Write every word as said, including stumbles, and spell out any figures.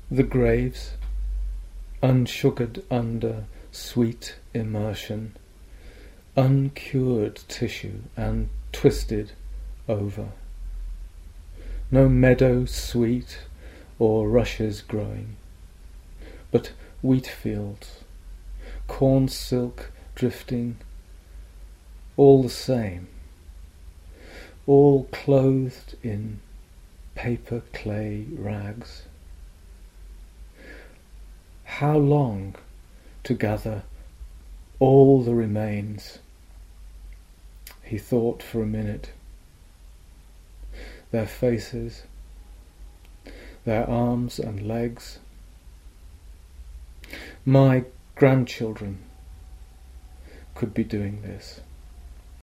The graves, unsugared under sweet immersion, uncured tissue and twisted over. No meadow sweet or rushes growing, but wheat fields, corn silk drifting, all the same, all clothed in paper clay rags. How long to gather all the remains? He thought for a minute. Their faces, their arms and legs. My grandchildren could be doing this.